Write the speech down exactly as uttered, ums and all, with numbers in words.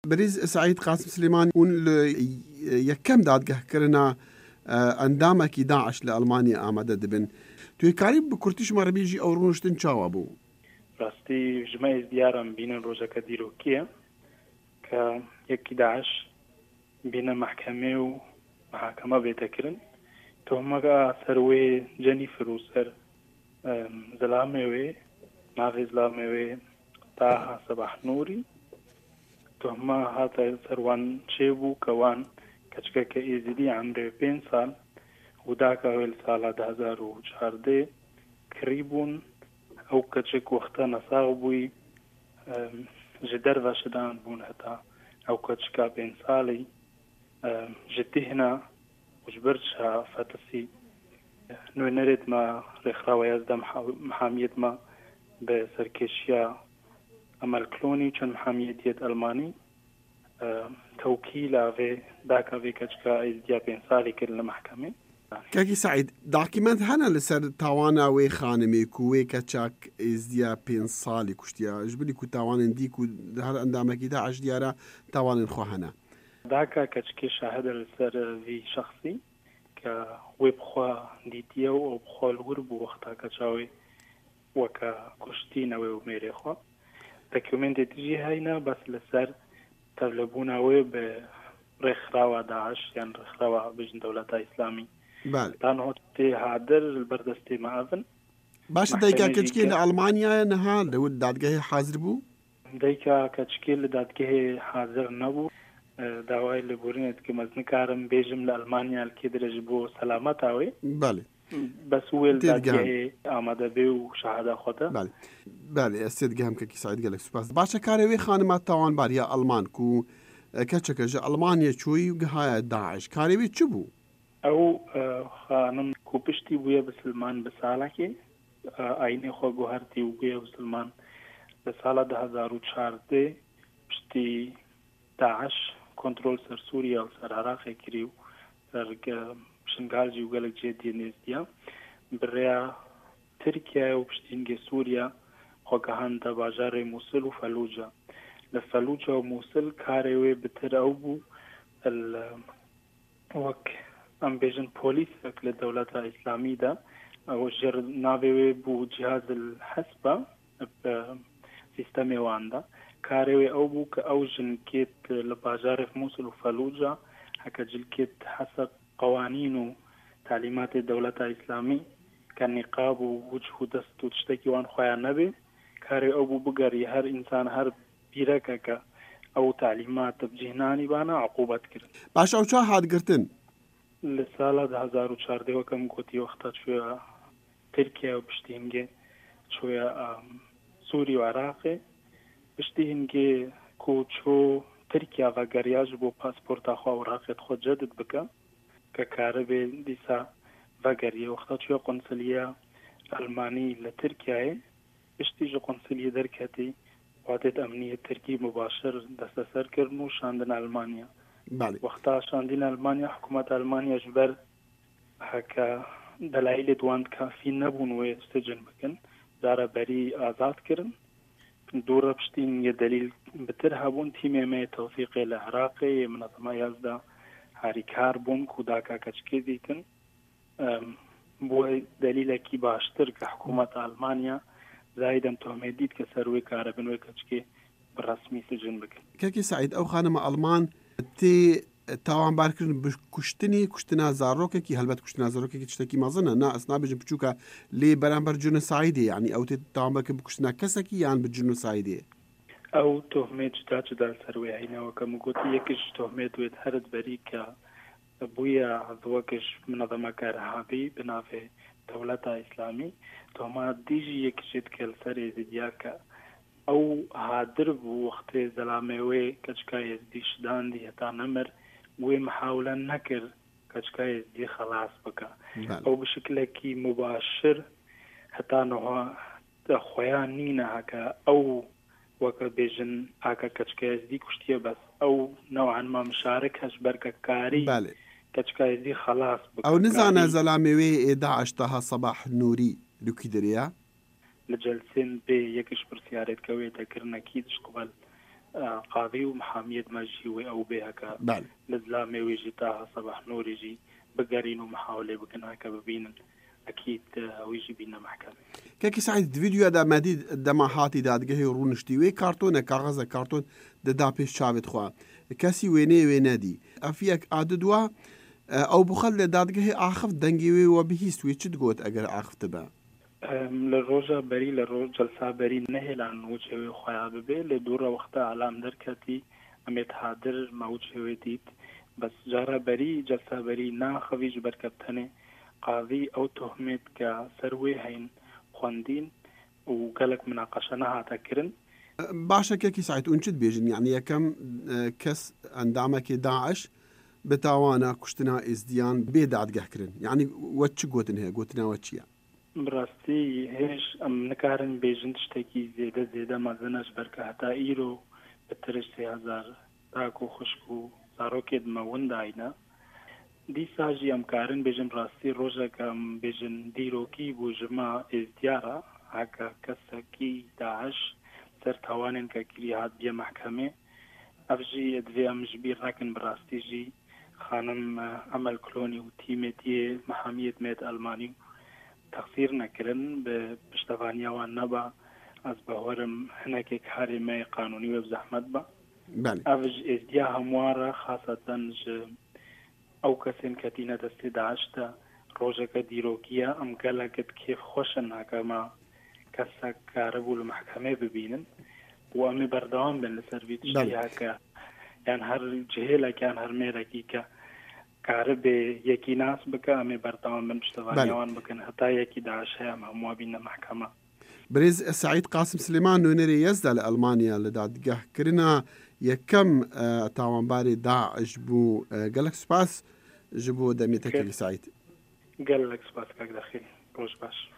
بریز سعید قاسم سليمان اون یکم دادگهکردنا ئەندامێکی داعش لە ئەڵمانیا ئامادە دەبن. توێکاری بە کورتیشمان ڕەبێژی ئەو ڕۆشتن چاوە بوو. ڕاستی ژمای دیارم بینن ڕۆژەکە دیرۆکیە کە یەکی داعش بینە محکەمێ و محاکەمە بێتەکردن تۆمەگە سەروێ جەنیفر و سەر زەلامێوێ ناوێ زەلامێوێ تاها سەباح نووری تۆمە هاتە سەروان چێ بوو کەوان کەچکەکە ئێزیدی عەمرێ پێنج ساڵ وداکە وێل ساڵە دو هەزار و چواردە کڕی بوون ئەو کەچێک وەختە نەساغ بووی ji derve şidan bûn heta ew keçika pênc salî ji tîhna û ji ber çiha fetisî nûnerêt me rêxirawa Yazda mihamiyet me bi serkêşiya Emel Clonî çend mihamiyetiyet Almanî tewkîla vê daka vê keçika êzidiya pênc salî kirin li mehkemê. کاکی سعید داکیمنت هەنە لەسەر تاوانە وێ خانمێک و وێ کەچاک ئێزدیا پێنج ساڵی کوشتیا ژبنی و تاوانن دیک و هەر ئەندامێکی داعش دیارە تاوانن خۆ هەنە داکا کەچکێ شاهدە لەسەر وی شخصی کە وێ بخوا دیتیە و ئەو بخۆلور بوو وەختا کەچاوی وەکە کوشتینەوێ و مێرێخوا دەکیومنتێتیژی هەینە بەس لەسەر تەولەبوونەوەی بە ڕێکخراوە داعش یان ڕێکخراوە بژن دەوڵەتە ئیسلامی تانهۆتی هادر بەردەستی ماڤن باشە دایکا کەچکێ لە ئەڵمانیایە نەها لەوت دادگەهێ حازر بوو دایکا کەچکێ لە دادگەهێ حازر نەبوو داوای لەبورنێت کە مەزنکارم بێژم لە ئەلمانیا لکێ درێژ بۆ سەلامەتاوێ بەس وێل دادگەهێ ئامادە بێ و شەهادە خۆتە بەڵێ ئەستێت گەهم کەکی سعید گەلێک سوپاس باشە کارەوێ خانمات تاوانبار یا ئەڵمان و کەچەکە ژە ئەڵمانیا چۆی و گەهایە داعش کارەوێ چ بوو؟ ئەو خانم کوپشتی بووە بسلمان بە ساڵێکی ئاینێ خۆ گوهەرتی و بووە بسلمان لە ساڵە دو هەزار و چواردە پشتی داعش کۆنترۆل سەر سووریا و سەر عێراقی کری و سەر شنگالجی و گەلک جێدیە نێزدیە بڕێیا ترکیە و پشتینگە سووریا خۆگەهاندە باژارێ مووسڵ و فەلوجە لە فەلوجە و مووسڵ کارێوێ بتر ئەو بوو وەک ئەم بێژن پۆلیسێک لە دەوڵەتە ئیسلامیدا ئەو ژێر ناوێوێ بوو جیهاز الحەسبە سیستەمێواندا کارێوێ ئەو بوو کە ئەو ژنکێت لە باژارێک مووسڵ و فەلوجە هەکە جلکێت حەسب قوانین و تعلیماتی دەوڵەتە ئیسلامی کە نیقاب و وجه و دەست و شتێکی وان خۆیان نەبێ کارێ ئەو بوو بگەڕی هەر ئینسان هەر بیرەکە کە ئەو تعلیمات بجێهێنانی بانە عقوبەت کرد. باش ئەو چا هاتگرتن لە ساڵە دو هەزار و چواردە وەکەم گوتی وەختە چووە ترکیە و پشتی هەنگێ چووە سووری و عێراقێ پشتی هەنگێ کۆچۆ ترکیا و گەریاژ بۆ پاسپۆرتا خوا و عێراقێت خۆ جەدد بکە کە کارە بێ دیسا ڤەگەریە وەختە چووە قۆنسڵیە ئەلمانی لە ترکیایە پشتیژە قۆنسڵیە دەرکەتی واتێت ئەمنیە ترکی مباشر دەستە سەرکردن و شاندن ئەلمانیا وەختا شاندین ئەلمانیا حکوومەت ئەلمانیا ji ber heke delayilê wan kafî nebûn wê sicin bikin zara berî azad kirin dûra piştîn delîl bitir hebûn tîmê me tewfîqê li Iraqê Minezema Yazda harîkar bûn ku daka keçikê dîtin bu delîlekî baştir ki hikûmeta Almanya zayidem tuhmê dît ke ser wê karibin wê keçikê bi resmî sicin bikin. Kekî Saîd ew xanima Alman tê تاوانبارکردن بە کوشتنی کوشتنا زارۆکێکی هەلبەت کوشتنا زارۆکێکی تشتێکی مەزنە نا ئەس نابێژم بچووکە لێ بەرامبەر جونۆسایدێ یعنی ئەو تێ تاوانبارکردن بکوشتنا کەسێکی یان بە جونۆسایدێ ئەو تۆهمێت جدا جدا سەروێ هەینەوەکەم گوتی یەکیش تۆهمێت وێت هەرت بەری کە بوویە هەزوەکش منەظەمەکە ئەرهابی بناوێ دەوڵەتە ئیسلامی تۆما دیژی یەکیشێت کە لەسەر ێزیدیا کە ئەو هادر بوو وەختێ زەلامێوێ کەچکای ێزدی شداندی هەتا نەمر وێ محاولە نەکرد کەچکای ێزدی خەلاص بکە ئەو بشکلێکی مباشر هەتا نەها خۆیان نینە هەکە ئەو وەکە بێژن ئاکە کەچکای ێزدی کوشتیە بەس ئەو نەوعانما مشارک هەش بەرکە کاری کەچکای ێزدی خەلاص بکە ئەو نزانە زەلامێوێ داعش تاها سەباح نووری لوکی دەریا لە جەلسێن بێ یەکیش پرسیارێت کەوێ دەکردنەکی دشقبل قاضي ومحامية ماجي أو بها ك بله لزلامي ويجي تاها صباح نور يجي بقارين ومحاولة بقنا كببين أكيد ويجي بينا محكمة كاكي سعيد فيديو دا مادي دما هاتي دادگه رونشتي وي كارتون كاغذ كارتون دا بيش شابت خوا كاسي ويني وينادي افيك عددوا او بخل دادگه اخف دنگي وبهيست وي تشدغوت اگر اخف تبا للروجا بري للروجا جلسة بري نهل عن وجهه خويا ببي لدورة وقتها علام دركتي اميت حاضر ما وجهه ديت بس جارة بري جلسة بري نا خويج بركبتني قاضي او تهمت كسروي هين خواندين وقالك مناقشة نها تكرن باشا كاكي سعيد انشد بيجن يعني كم كس اندامك داعش بتاوانا كشتنا ازديان بيداد قهكرن يعني واتش قوتن هي قوتنا واتشيا براستي هيش ام نكارن بيجن تشتكي زيادة زيادة مازناش بركة حتى ايرو بترش سي هزار تاكو خشكو زاروكيد ما ونداينا دي ساجي ام كارن بيجن براستي روجا كم بيجن ديروكي بوجما ازديارا هكا كسكي داعش سر توانن كاكيري هاد بيا محكمة افجي ادفي ام جبير لكن براستي جي خانم عمل كلوني وتيمتي محامية ميت ألماني تقصير نكرن بشتفانيا والنبا از بهورم هناك كاري ما قانوني وبزحمت با بله افج ازديا هموارا خاصة ج او كسين كتينة دستي داشتا روجا كديروكيا ام قالا قد كيف خوشن هكما كسا كاربو المحكمة ببينن وامي بردوان بين لسربيت شي هكا يعني هر جهيلة كان هر ميركي كا كارب يكي ناس بكا امي بردوان بين بشتفانيوان بكن حتى يكي داعش هيا مهموا بينا محكمة بريز سعيد قاسم سليمان نونري يزدى لألمانيا لدادقه كرنا يكم تاوان باري داعش بو قالك سباس جبو دميتك سعيد قالك سباس كاك داخل روش باش